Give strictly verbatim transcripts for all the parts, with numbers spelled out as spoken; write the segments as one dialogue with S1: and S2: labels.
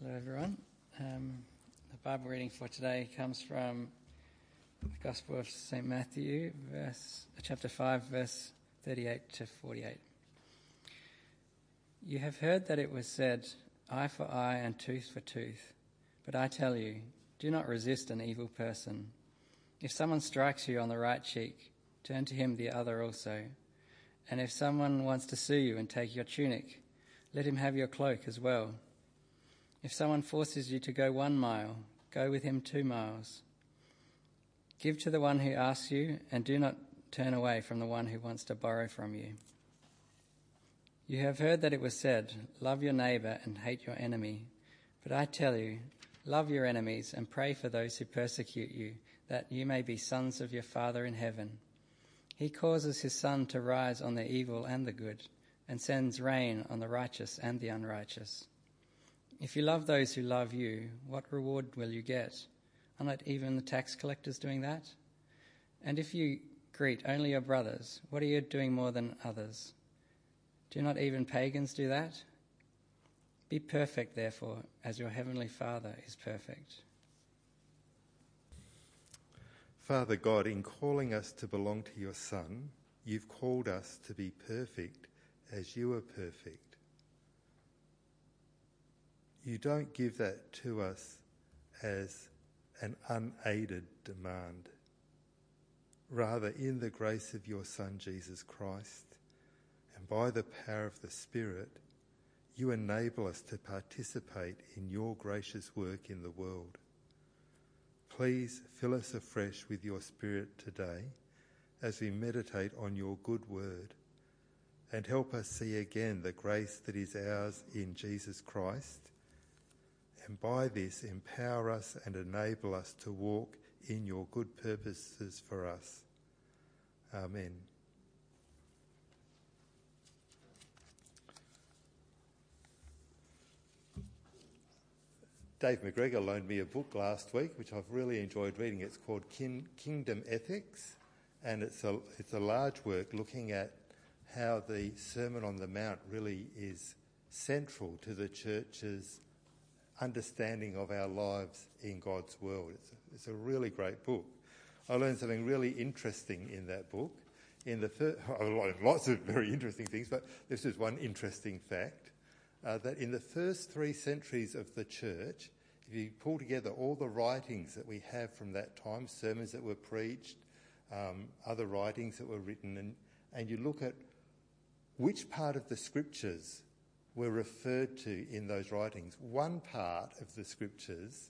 S1: Hello everyone. Um, the Bible reading for today comes from the Gospel of Saint Matthew, verse, chapter five, verse thirty-eight to forty-eight. You have heard that it was said, eye for eye and tooth for tooth. But I tell you, do not resist an evil person. If someone strikes you on the right cheek, turn to him the other also. And if someone wants to sue you and take your tunic, let him have your cloak as well. If someone forces you to go one mile, go with him two miles. Give to the one who asks you, and do not turn away from the one who wants to borrow from you. You have heard that it was said, love your neighbour and hate your enemy. But I tell you, love your enemies and pray for those who persecute you, that you may be sons of your Father in heaven. He causes his sun to rise on the evil and the good, and sends rain on the righteous and the unrighteous. If you love those who love you, what reward will you get? Are not even the tax collectors doing that? And if you greet only your brothers, what are you doing more than others? Do not even pagans do that? Be perfect, therefore, as your heavenly Father is perfect.
S2: Father God, in calling us to belong to your Son, you've called us to be perfect as you are perfect. You don't give that to us as an unaided demand. Rather, in the grace of your Son, Jesus Christ, and by the power of the Spirit, you enable us to participate in your gracious work in the world. Please fill us afresh with your Spirit today as we meditate on your good word, and help us see again the grace that is ours in Jesus Christ, and by this empower us and enable us to walk in your good purposes for us. Amen. Dave McGregor loaned me a book last week, which I've really enjoyed reading. It's called Kin- Kingdom Ethics, and it's a, it's a large work looking at how the Sermon on the Mount really is central to the church's understanding of our lives in God's world. It's a, it's a really great book. I learned something really interesting in that book. In the fir- I learned lots of very interesting things, but this is one interesting fact, uh, that in the first three centuries of the church, if you pull together all the writings that we have from that time, sermons that were preached, um, other writings that were written, and, and you look at which part of the scriptures were referred to in those writings, one part of the scriptures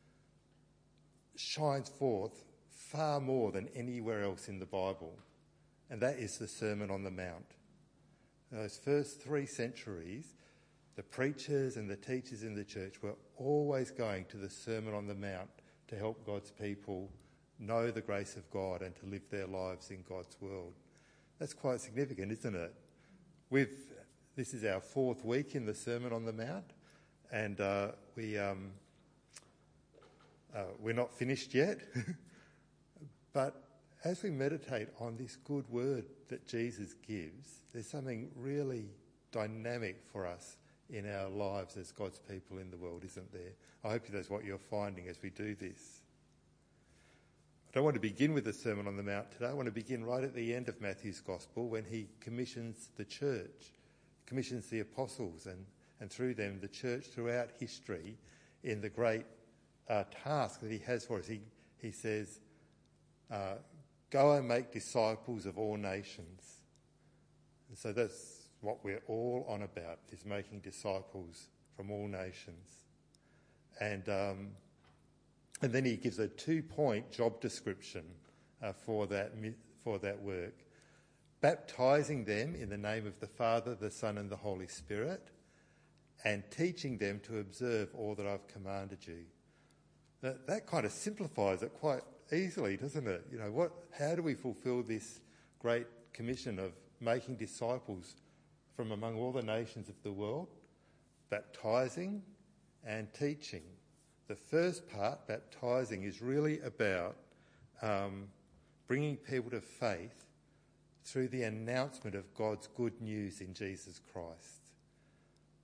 S2: shines forth far more than anywhere else in the Bible, and that is the Sermon on the Mount. Those first three centuries, the preachers and the teachers in the church were always going to the Sermon on the Mount to help God's people know the grace of God and to live their lives in God's world. That's quite significant, isn't it? We've This is our fourth week in the Sermon on the Mount, and uh, we, um, uh, we're not finished yet. But as we meditate on this good word that Jesus gives, there's something really dynamic for us in our lives as God's people in the world, isn't there? I hope that's what you're finding as we do this. I don't want to begin with the Sermon on the Mount today. I want to begin right at the end of Matthew's Gospel when he commissions the church. Commissions the apostles and, and through them the church throughout history in the great uh, task that he has for us. He, he says, uh, go and make disciples of all nations. And so that's what we're all on about, is making disciples from all nations. And, um, and then he gives a two-point job description uh, for that for that work. Baptising them in the name of the Father, the Son and the Holy Spirit, and teaching them to observe all that I've commanded you. That, that kind of simplifies it quite easily, doesn't it? You know, what? How do we fulfil this great commission of making disciples from among all the nations of the world? Baptising and teaching. The first part, baptising, is really about um, bringing people to faith through the announcement of God's good news in Jesus Christ.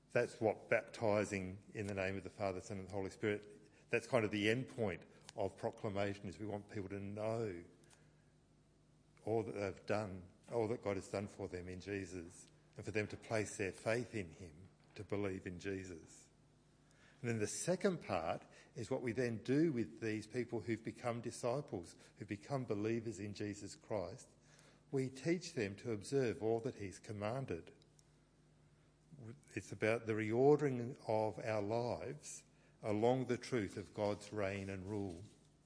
S2: that's what baptising in the name of the Father, Son and the Holy Spirit, that's kind of the end point of proclamation, is we want people to know all that they've done, all that God has done for them in Jesus, and for them to place their faith in him, to believe in Jesus. And then the second part is what we then do with these people who've become disciples, who've become believers in Jesus Christ. We teach them to observe all that he's commanded. It's about the reordering of our lives along the truth of God's reign and rule.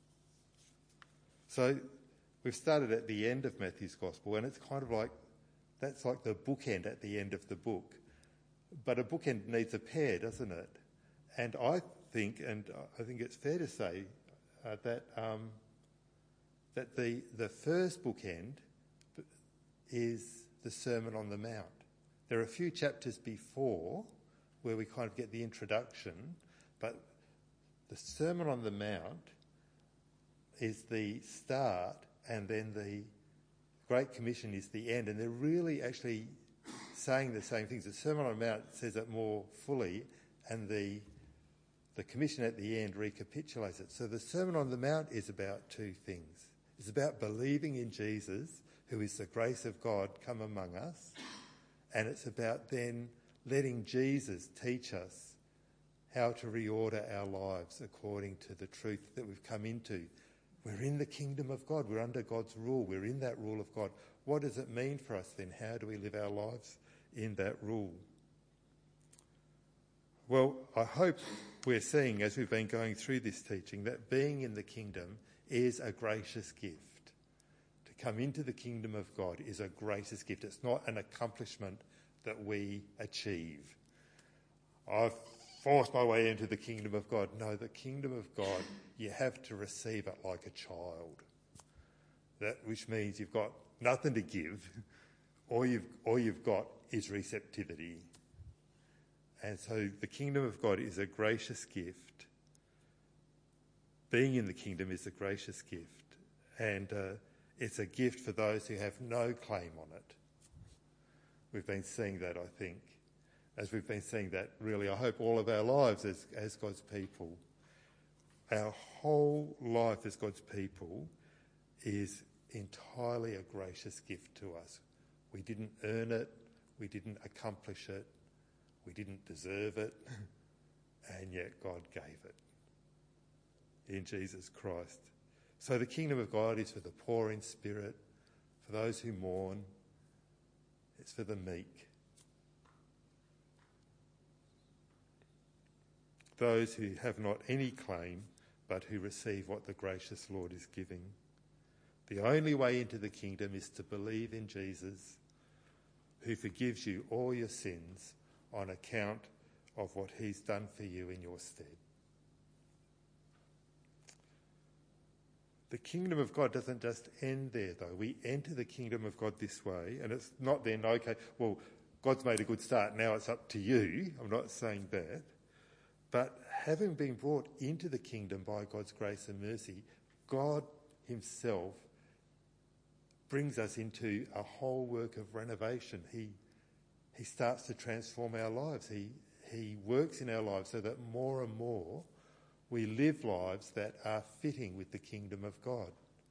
S2: So we've started at the end of Matthew's Gospel, and it's kind of like, that's like the bookend at the end of the book. But a bookend needs a pair, doesn't it? And I think, and I think it's fair to say, uh, that um, that the the first bookend is the Sermon on the Mount. There are a few chapters before where we kind of get the introduction, but the Sermon on the Mount is the start, and then the Great Commission is the end, and they're really actually saying the same things. The Sermon on the Mount says it more fully, and the the Commission at the end recapitulates it. So the Sermon on the Mount is about two things. It's about believing in Jesus, who is the grace of God come among us, and it's about then letting Jesus teach us how to reorder our lives according to the truth that we've come into. We're in the kingdom of God. We're under God's rule. We're in that rule of God. What does it mean for us then? How do we live our lives in that rule? Well, I hope we're seeing, as we've been going through this teaching, that being in the kingdom is a gracious gift. To come into the kingdom of God is a gracious gift. It's not an accomplishment that we achieve. I've forced my way into the kingdom of God. No, the kingdom of God, you have to receive it like a child. That which means you've got nothing to give. All you've, all you've got is receptivity. And so the kingdom of God is a gracious gift. Being in the kingdom is a gracious gift. And uh, it's a gift for those who have no claim on it. We've been seeing that, I think. As we've been seeing that, really, I hope all of our lives as, as God's people, our whole life as God's people is entirely a gracious gift to us. We didn't earn it. We didn't accomplish it. We didn't deserve it. And yet God gave it in Jesus Christ. So the kingdom of God is for the poor in spirit, for those who mourn. It's for the meek. Those who have not any claim, but who receive what the gracious Lord is giving. The only way into the kingdom is to believe in Jesus, who forgives you all your sins on account of what he's done for you in your stead. The kingdom of God doesn't just end there, though. We enter the kingdom of God this way, and it's not then, okay, well, God's made a good start, now it's up to you. I'm not saying that. But having been brought into the kingdom by God's grace and mercy, God himself brings us into a whole work of renovation. He he starts to transform our lives. He he works in our lives so that more and more we live lives that are fitting with the kingdom of God.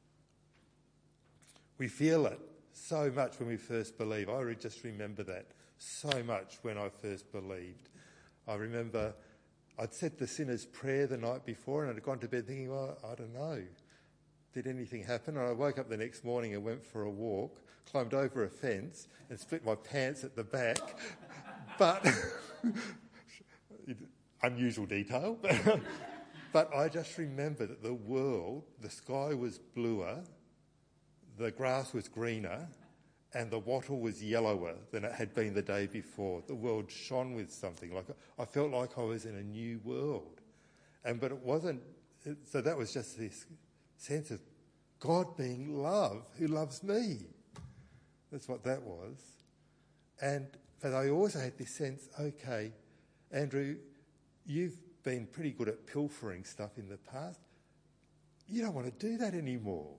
S2: We feel it so much when we first believe. I just remember that so much when I first believed. I remember I'd said the sinner's prayer the night before, and I'd gone to bed thinking, well, I don't know, did anything happen? And I woke up the next morning and went for a walk, climbed over a fence and split my pants at the back. But, unusual detail, but I just remember that the world, the sky was bluer, the grass was greener, and the wattle was yellower than it had been the day before. The world shone with something. Like I felt like I was in a new world. And but it wasn't, so that was just this sense of God being love, who loves me. That's what that was. And but I also had this sense, okay, Andrew, you've been pretty good at pilfering stuff in the past. You don't want to do that anymore.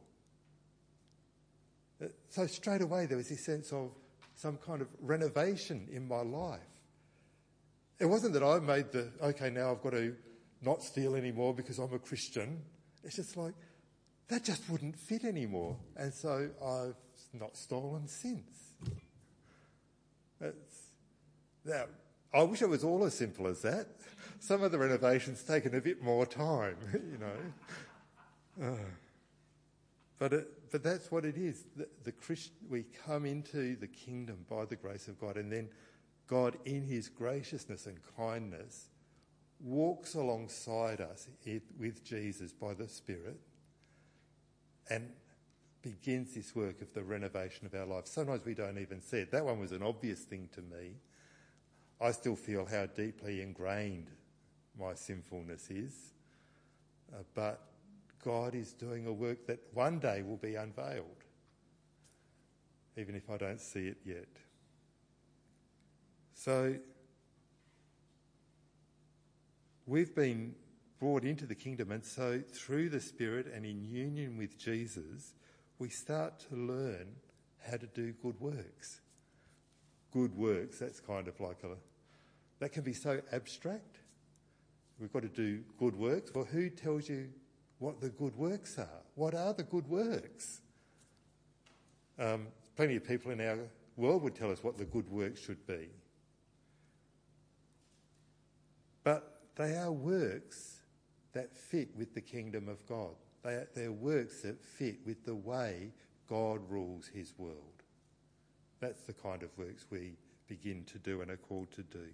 S2: So straight away there was this sense of some kind of renovation in my life. It wasn't that I made the, okay, now I've got to not steal anymore because I'm a Christian. It's just like, that just wouldn't fit anymore. And so I've not stolen since. That's, now, I wish it was all as simple as that. Some of the renovation's taken a bit more time, you know. Uh, but it, but that's what it is. The, the Christ, we come into the kingdom by the grace of God, and then God, in his graciousness and kindness, walks alongside us with Jesus by the Spirit and begins this work of the renovation of our lives. Sometimes we don't even see it. That one was an obvious thing to me. I still feel how deeply ingrained my sinfulness is. Uh, but God is doing a work that one day will be unveiled, even if I don't see it yet. So we've been brought into the kingdom, and so through the Spirit and in union with Jesus, we start to learn how to do good works. Good works, that's kind of like a, that can be so abstract. We've got to do good works. Well, who tells you what the good works are? What are the good works? Um, plenty of people in our world would tell us what the good works should be. But they are works that fit with the kingdom of God. They are, they're works that fit with the way God rules his world. That's the kind of works we begin to do and are called to do.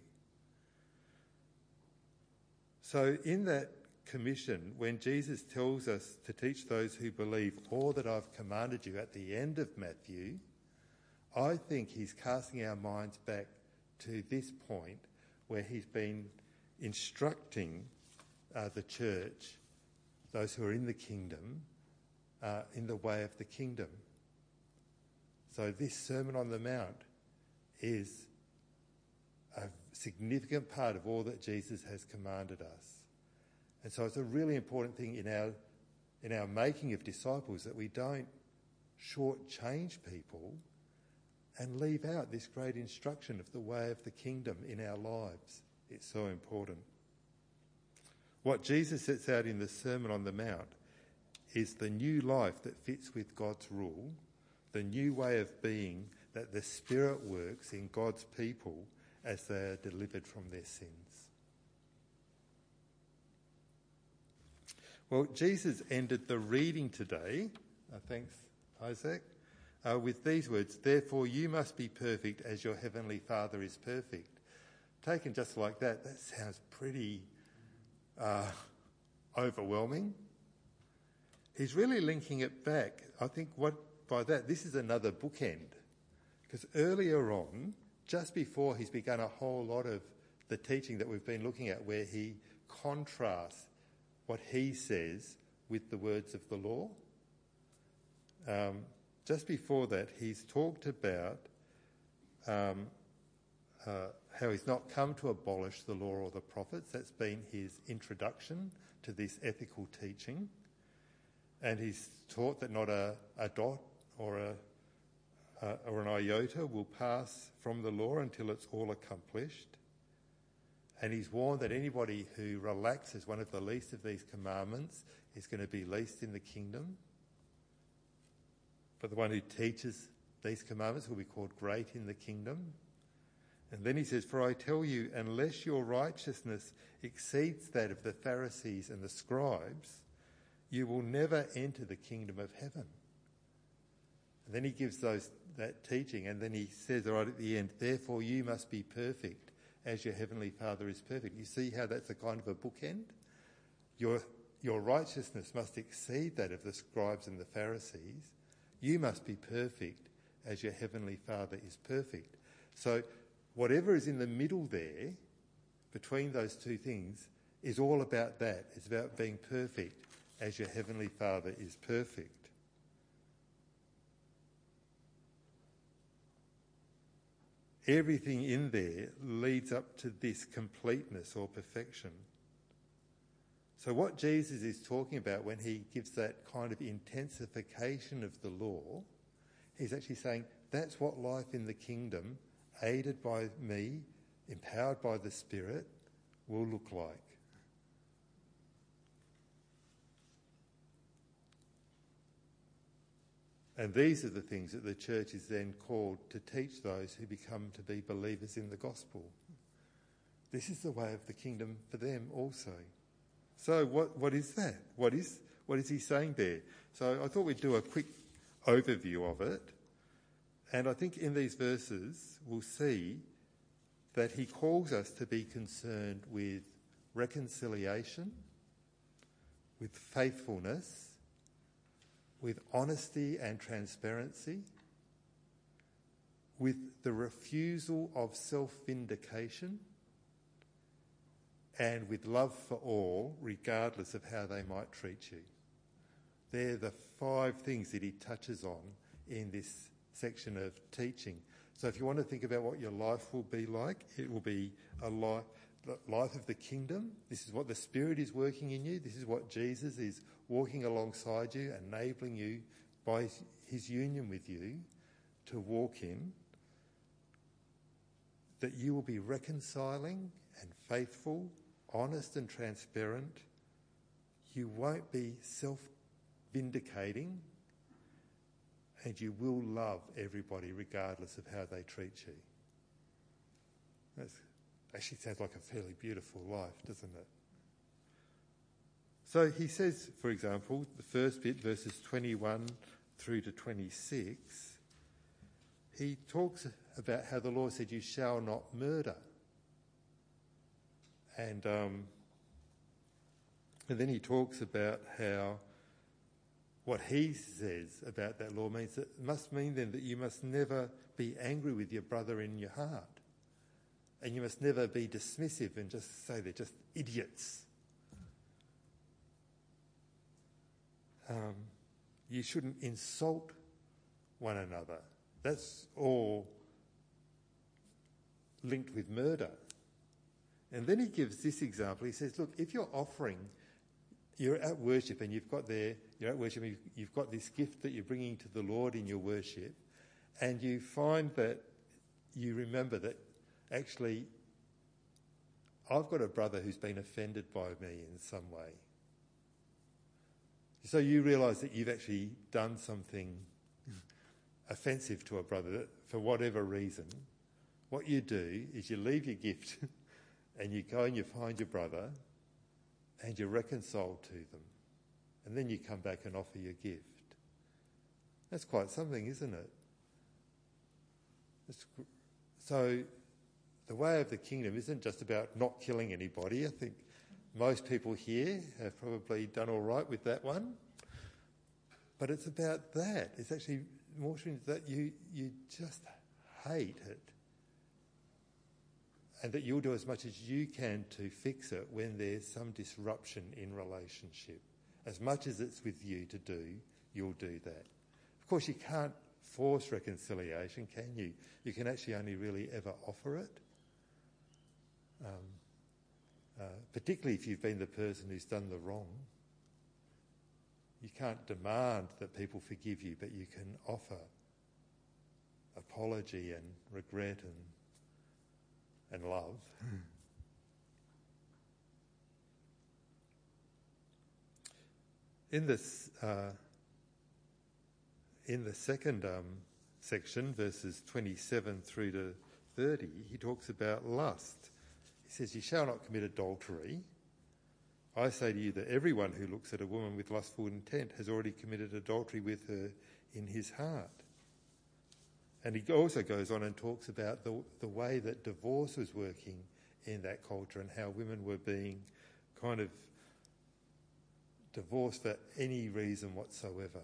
S2: So in that commission, when Jesus tells us to teach those who believe all that I've commanded you at the end of Matthew, I think he's casting our minds back to this point where he's been instructing uh, the church, those who are in the kingdom, uh, in the way of the kingdom. So this Sermon on the Mount is a significant part of all that Jesus has commanded us. And so it's a really important thing in our in our making of disciples that we don't shortchange people and leave out this great instruction of the way of the kingdom in our lives. It's so important. What Jesus sets out in the Sermon on the Mount is the new life that fits with God's rule, the new way of being that the Spirit works in God's people as they are delivered from their sins. Well, Jesus ended the reading today, uh, thanks Isaac, uh, with these words, "Therefore you must be perfect as your heavenly Father is perfect." Taken just like that, that sounds pretty uh, overwhelming. He's really linking it back. I think what by that, this is another bookend. Because earlier on, just before he's begun a whole lot of the teaching that we've been looking at, where he contrasts what he says with the words of the law, um, just before that, he's talked about um, uh, how he's not come to abolish the law or the prophets. That's been his introduction to this ethical teaching. And he's taught that not a, a dot or a uh, or an iota will pass from the law until it's all accomplished. And he's warned that anybody who relaxes one of the least of these commandments is going to be least in the kingdom. But the one who teaches these commandments will be called great in the kingdom. And then he says, "For I tell you, unless your righteousness exceeds that of the Pharisees and the scribes, you will never enter the kingdom of heaven." And then he gives those that teaching, and then he says right at the end, "Therefore you must be perfect as your heavenly Father is perfect." You see how that's a kind of a bookend? Your, your righteousness must exceed that of the scribes and the Pharisees. You must be perfect as your heavenly Father is perfect. So whatever is in the middle there, between those two things, is all about that. It's about being perfect as your heavenly Father is perfect. Everything in there leads up to this completeness or perfection. So what Jesus is talking about when he gives that kind of intensification of the law, he's actually saying that's what life in the kingdom, aided by me empowered by the Spirit, will look like. And these are the things that the church is then called to teach those who become to be believers in the gospel. This is the way of the kingdom for them also. So what, what is that? What is, what is he saying there? So I thought we'd do a quick overview of it. And I think in these verses we'll see that he calls us to be concerned with reconciliation, with faithfulness, with honesty and transparency, with the refusal of self-vindication, and with love for all, regardless of how they might treat you. They're the five things that he touches on in this section of teaching. So if you want to think about what your life will be like, it will be a life, the life of the kingdom. This is what the Spirit is working in you. This is what Jesus is walking alongside you, enabling you by his union with you to walk in. That you will be reconciling and faithful, honest and transparent. You won't be self-vindicating, and you will love everybody regardless of how they treat you. That actually sounds like a fairly beautiful life, doesn't it? So he says, for example, the first bit, verses twenty-one through to twenty-six, he talks about how the Lord said, you shall not murder. And, um, and then he talks about how what he says about that law means that it must mean then that you must never be angry with your brother in your heart. And you must never be dismissive and just say they're just idiots. Um, you shouldn't insult one another. That's all linked with murder. And then he gives this example. He says, look, if you're offering, you're at worship and you've got there, you're at worship and you've, you've got this gift that you're bringing to the Lord in your worship, and you find that you remember that actually I've got a brother who's been offended by me in some way. So you realise that you've actually done something offensive to a brother that, for whatever reason. What you do is you leave your gift and you go and you find your brother and you reconcile to them. And then you come back and offer your gift. That's quite something, isn't it? It's, so the way of the kingdom isn't just about not killing anybody. I think most people here have probably done all right with that one. But it's about that. It's actually more that you, you just hate it. And that you'll do as much as you can to fix it when there's some disruption in relationship. As much as it's with you to do, you'll do that. Of course, you can't force reconciliation, can you? You can actually only really ever offer it. Um, uh, particularly if you've been the person who's done the wrong. You can't demand that people forgive you, but you can offer apology and regret and, and love. In this, uh, in the second um, section, verses twenty-seven through to thirty, he talks about lust. He says, "You shall not commit adultery. I say to you that everyone who looks at a woman with lustful intent has already committed adultery with her in his heart." And he also goes on and talks about the, the way that divorce was working in that culture and how women were being kind of divorced for any reason whatsoever.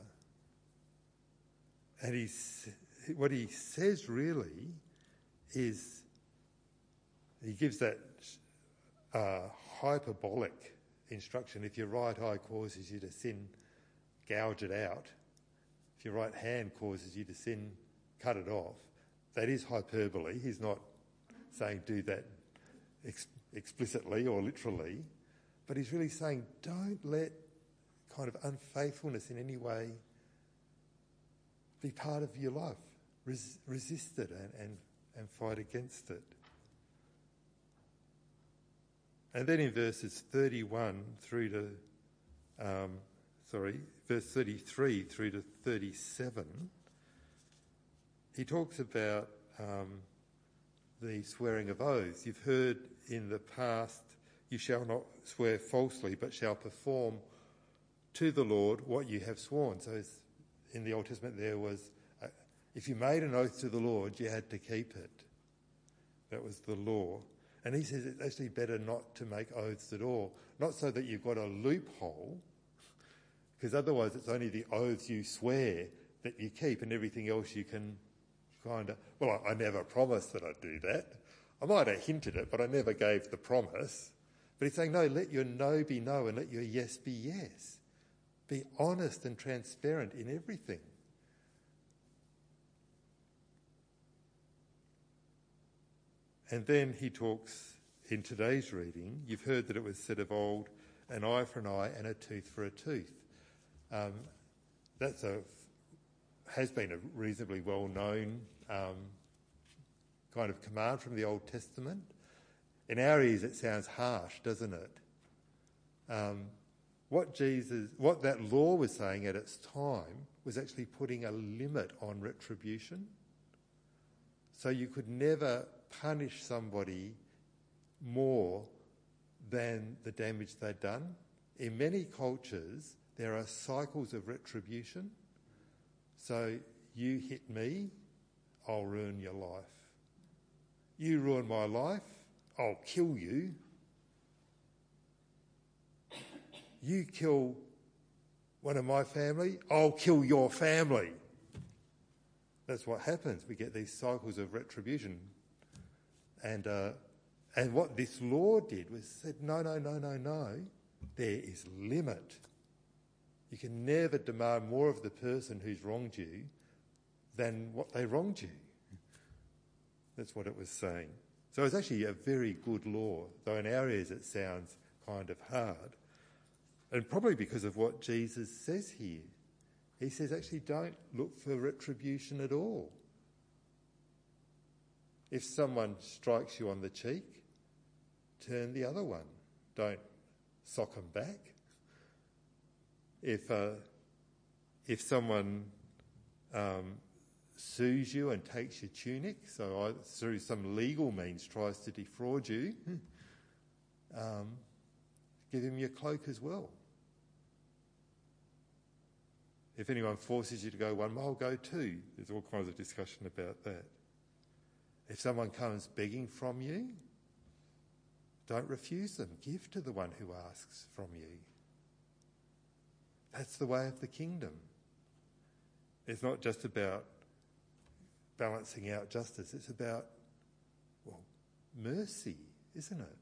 S2: And he's, what he says really is, he gives that uh, hyperbolic instruction. If your right eye causes you to sin, gouge it out. If your right hand causes you to sin, cut it off. That is hyperbole. He's not saying do that ex- explicitly or literally, but he's really saying don't let kind of unfaithfulness in any way be part of your life. Res- resist it and, and, and fight against it. And then in verses thirty-one through to, um, sorry, verse thirty-three through to thirty-seven, he talks about um, the swearing of oaths. You've heard in the past, you shall not swear falsely, but shall perform to the Lord what you have sworn. So in the Old Testament there was, uh, if you made an oath to the Lord, you had to keep it. That was the law. And he says it's actually better not to make oaths at all. Not so that you've got a loophole, because otherwise it's only the oaths you swear that you keep, and everything else you can kind of... Well, I, I never promised that I'd do that. I might have hinted it, but I never gave the promise. But he's saying, no, let your no be no and let your yes be yes. Be honest and transparent in everything. And then he talks in today's reading, you've heard that it was said of old, an eye for an eye and a tooth for a tooth. Um, that's a, has been a reasonably well-known um, kind of command from the Old Testament. In our ears it sounds harsh, doesn't it? Um, what Jesus, what that law was saying at its time was actually putting a limit on retribution. So you could never punish somebody more than the damage they'd done. In many cultures, there are cycles of retribution. So you hit me, I'll ruin your life. You ruin my life, I'll kill you. You kill one of my family, I'll kill your family. That's what happens. We get these cycles of retribution. And uh, and what this law did was said, no, no, no, no, no. There is limit. You can never demand more of the person who's wronged you than what they wronged you. That's what it was saying. So it's actually a very good law, though in our ears it sounds kind of hard. And probably because of what Jesus says here. He says, actually, don't look for retribution at all. If someone strikes you on the cheek, turn the other one. Don't sock them back. If uh, if someone um, sues you and takes your tunic, so I, through some legal means tries to defraud you, um, give him your cloak as well. If anyone forces you to go one mile, go two. There's all kinds of discussion about that. If someone comes begging from you, don't refuse them. Give to the one who asks from you. That's the way of the kingdom. It's not just about balancing out justice. It's about, well, mercy, isn't it?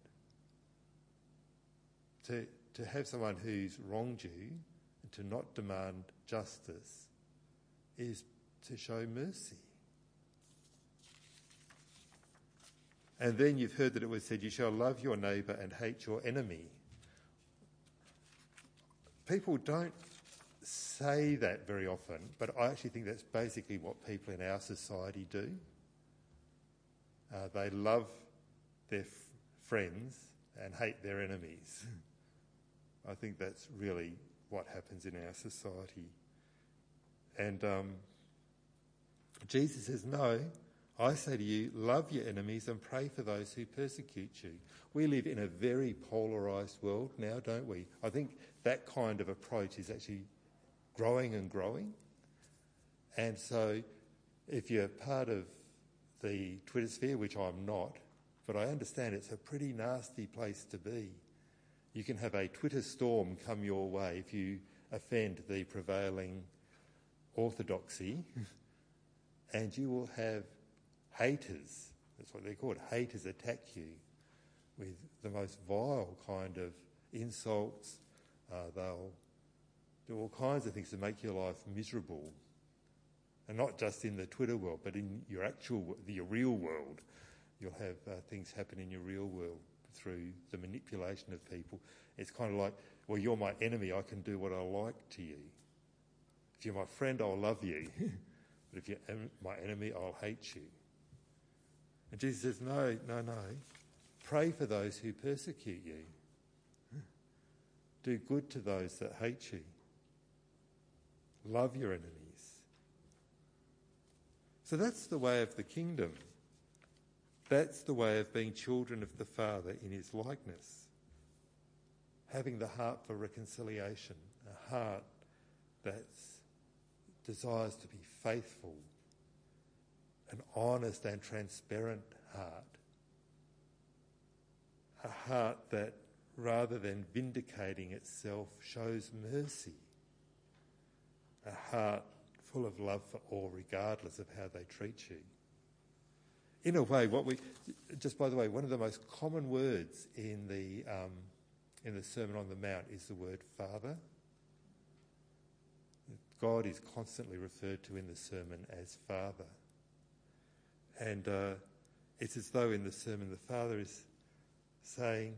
S2: To, to have someone who's wronged you and to not demand justice is to show mercy. And then you've heard that it was said, you shall love your neighbour and hate your enemy. People don't say that very often, but I actually think that's basically what people in our society do. Uh, they love their f- friends and hate their enemies. I think that's really what happens in our society. And um, Jesus says, no, I say to you, love your enemies and pray for those who persecute you. We live in a very polarised world now, don't we? I think that kind of approach is actually growing and growing. And so if you're part of the Twitter sphere, which I'm not, but I understand it's a pretty nasty place to be. You can have a Twitter storm come your way if you offend the prevailing orthodoxy, and you will have haters, that's what they're called, haters attack you with the most vile kind of insults. Uh, they'll do all kinds of things to make your life miserable. And not just in the Twitter world, but in your actual, your real world. You'll have uh, things happen in your real world through the manipulation of people. It's kind of like, well, you're my enemy, I can do what I like to you. If you're my friend, I'll love you. But if you're my enemy, I'll hate you. And Jesus says, no, no, no. Pray for those who persecute you. Do good to those that hate you. Love your enemies. So that's the way of the kingdom. That's the way of being children of the Father in his likeness. Having the heart for reconciliation, a heart that desires to be faithful, an honest and transparent heart. A heart that, rather than vindicating itself, shows mercy. A heart full of love for all, regardless of how they treat you. In a way, what we, just by the way, one of the most common words in the um, in the Sermon on the Mount is the word Father. God is constantly referred to in the sermon as Father. And uh, it's as though in the sermon the Father is saying,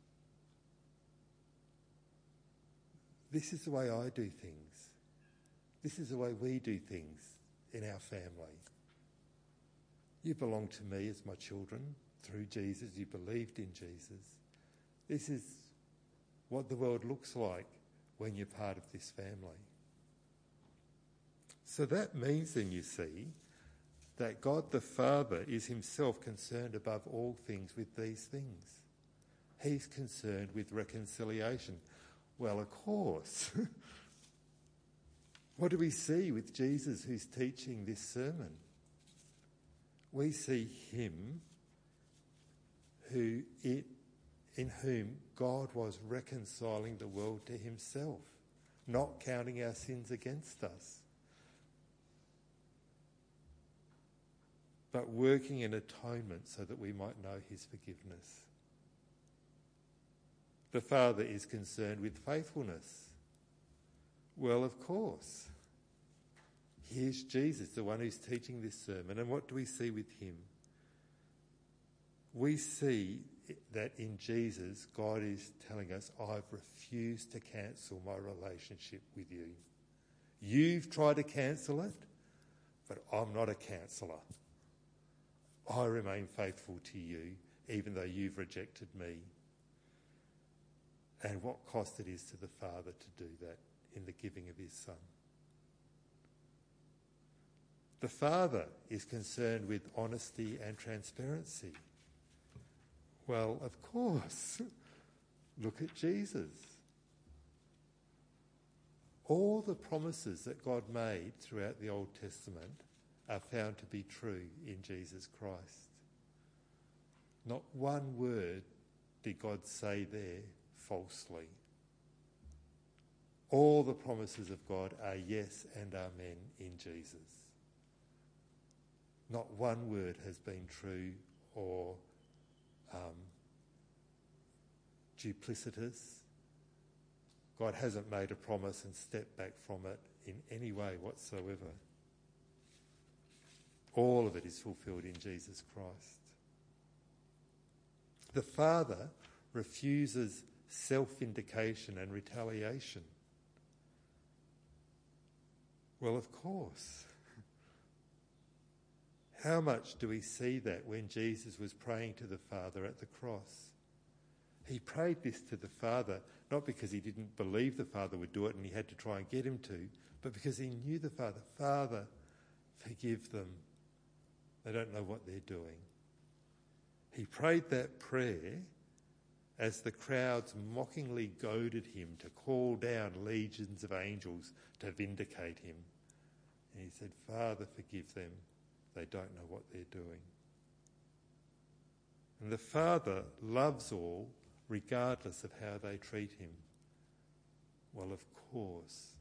S2: this is the way I do things. This is the way we do things in our family. You belong to me as my children through Jesus. You believed in Jesus. This is what the world looks like when you're part of this family. So that means then, you see, that God the Father is himself concerned above all things with these things. He's concerned with reconciliation. Well, of course. What do we see with Jesus who's teaching this sermon? We see him who it, in whom God was reconciling the world to himself, not counting our sins against us, but working in atonement so that we might know his forgiveness. The Father is concerned with faithfulness. Well, of course. Here's Jesus, the one who's teaching this sermon. And what do we see with him? We see that in Jesus, God is telling us, I've refused to cancel my relationship with you. You've tried to cancel it, but I'm not a canceller. I remain faithful to you, even though you've rejected me. And what cost it is to the Father to do that in the giving of his Son. The Father is concerned with honesty and transparency. Well, of course. Look at Jesus. All the promises that God made throughout the Old Testament are found to be true in Jesus Christ. Not one word did God say there falsely. All the promises of God are yes and amen in Jesus. Not one word has been true or um, duplicitous. God hasn't made a promise and stepped back from it in any way whatsoever. All of it is fulfilled in Jesus Christ. The Father refuses self-vindication and retaliation. Well, of course. How much do we see that when Jesus was praying to the Father at the cross? He prayed this to the Father, not because he didn't believe the Father would do it and he had to try and get him to, but because he knew the Father. Father, forgive them. They don't know what they're doing. He prayed that prayer as the crowds mockingly goaded him to call down legions of angels to vindicate him. And he said, Father, forgive them. They don't know what they're doing. And the Father loves all, regardless of how they treat him. Well, of course.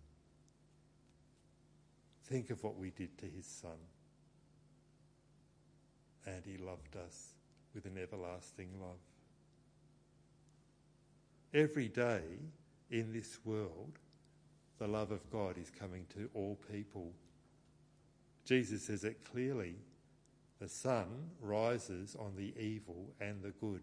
S2: Think of what we did to his Son. And he loved us with an everlasting love. Every day in this world, the love of God is coming to all people. Jesus says it clearly. The sun rises on the evil and the good.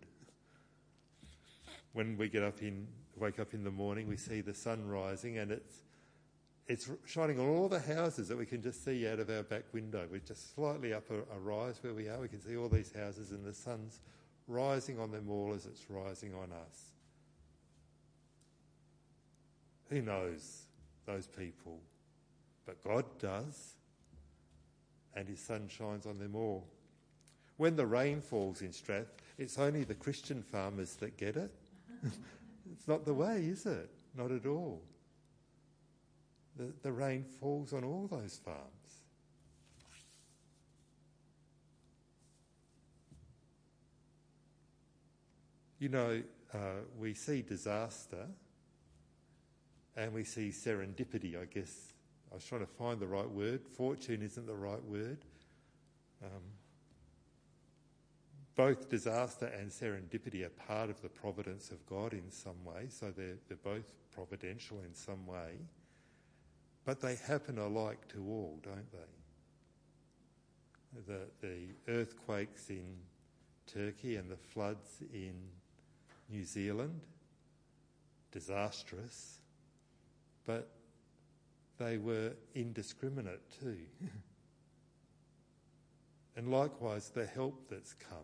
S2: When we get up in, wake up in the morning, we see the sun rising and it's it's shining on all the houses that we can just see out of our back window. We're just slightly up a, a rise where we are. We can see all these houses and the sun's rising on them all as it's rising on us. Who knows those people? But God does, and his sun shines on them all. When the rain falls in Strath, it's only the Christian farmers that get it. It's not the way, is it? Not at all. The, the rain falls on all those farms. You know, uh, we see disaster and we see serendipity, I guess. I was trying to find the right word. Fortune isn't the right word. Um, both disaster and serendipity are part of the providence of God in some way, so they're, they're both providential in some way. But they happen alike to all, don't they? The, the earthquakes in Turkey and the floods in New Zealand, disastrous, but they were indiscriminate too. And likewise, the help that's come.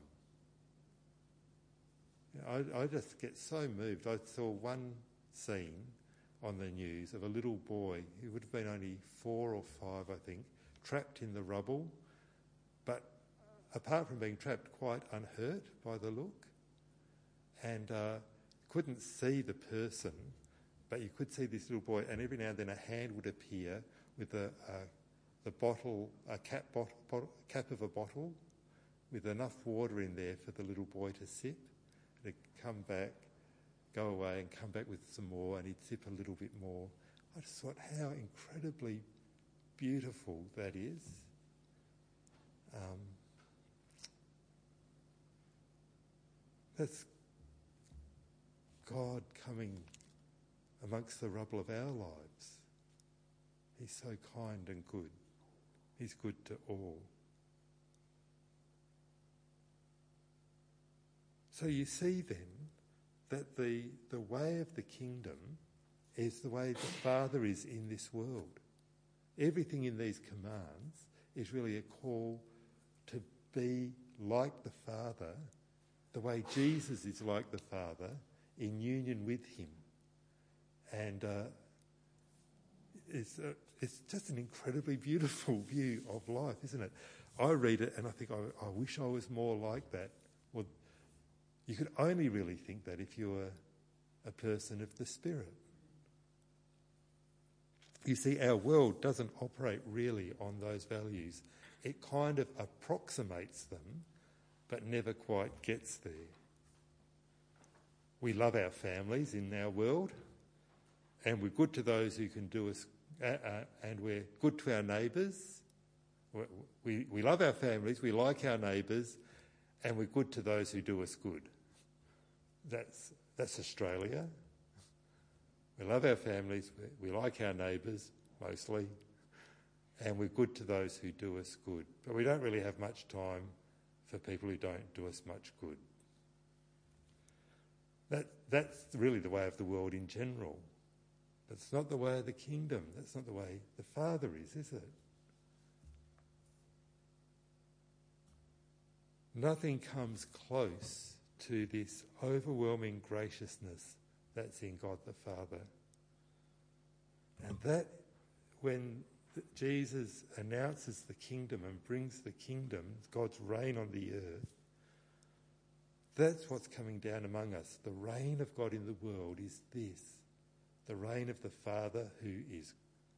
S2: I, I just get so moved. I saw one scene on the news of a little boy who would have been only four or five, I think, trapped in the rubble, but apart from being trapped, quite unhurt by the look, and uh, couldn't see the person, but you could see this little boy, and every now and then a hand would appear with a, a the bottle, a cap, bottle, bottle, cap of a bottle with enough water in there for the little boy to sip. And he'd come back, go away and come back with some more, and he'd sip a little bit more. I just thought how incredibly beautiful that is. Um, that's God coming amongst the rubble of our lives. He's so kind and good. He's good to all. So you see then that the, the way of the kingdom is the way the Father is in this world. Everything in these commands is really a call to be like the Father, the way Jesus is like the Father, in union with him. And uh, it's, uh, it's just an incredibly beautiful view of life, isn't it? I read it and I think, I, I wish I was more like that. Well, you could only really think that if you were a person of the Spirit. You see, our world doesn't operate really on those values. It kind of approximates them, but never quite gets there. We love our families in our world, and we're good to those who can do us, uh, uh, and we're good to our neighbours. We, we love our families, we like our neighbours, and we're good to those who do us good. That's, that's Australia. We love our families, we, we like our neighbours, mostly, and we're good to those who do us good. But we don't really have much time for people who don't do us much good. That, that's really the way of the world in general. But it's not the way of the kingdom. That's not the way the Father is, is it? Nothing comes close to this overwhelming graciousness that's in God the Father. And that, when Jesus announces the kingdom and brings the kingdom, God's reign on the earth, that's what's coming down among us. The reign of God in the world is this, the reign of the Father who is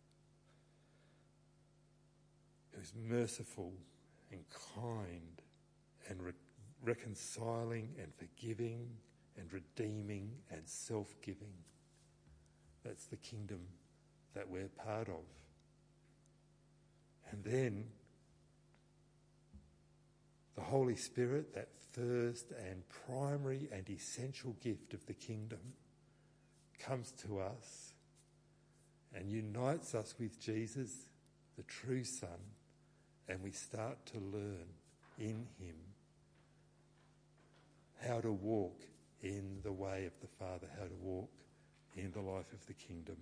S2: who's merciful and kind and re- reconciling and forgiving and redeeming and self-giving. That's the kingdom that we're part of. And then the Holy Spirit, that first and primary and essential gift of the kingdom, comes to us and unites us with Jesus, the true Son, and we start to learn in him how to walk in the way of the Father, how to walk in the life of the kingdom.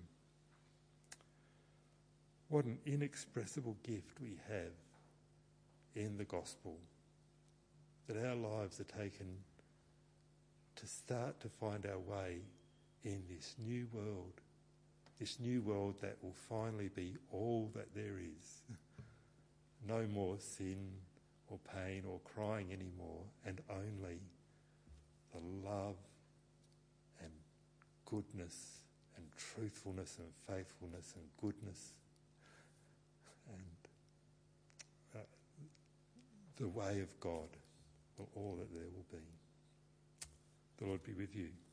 S2: What an inexpressible gift we have in the gospel, that our lives are taken to start to find our way in this new world, this new world that will finally be all that there is. No more sin or pain or crying anymore, and only the love and goodness and truthfulness and faithfulness and goodness and uh, the way of God, will all that there will be. The Lord be with you.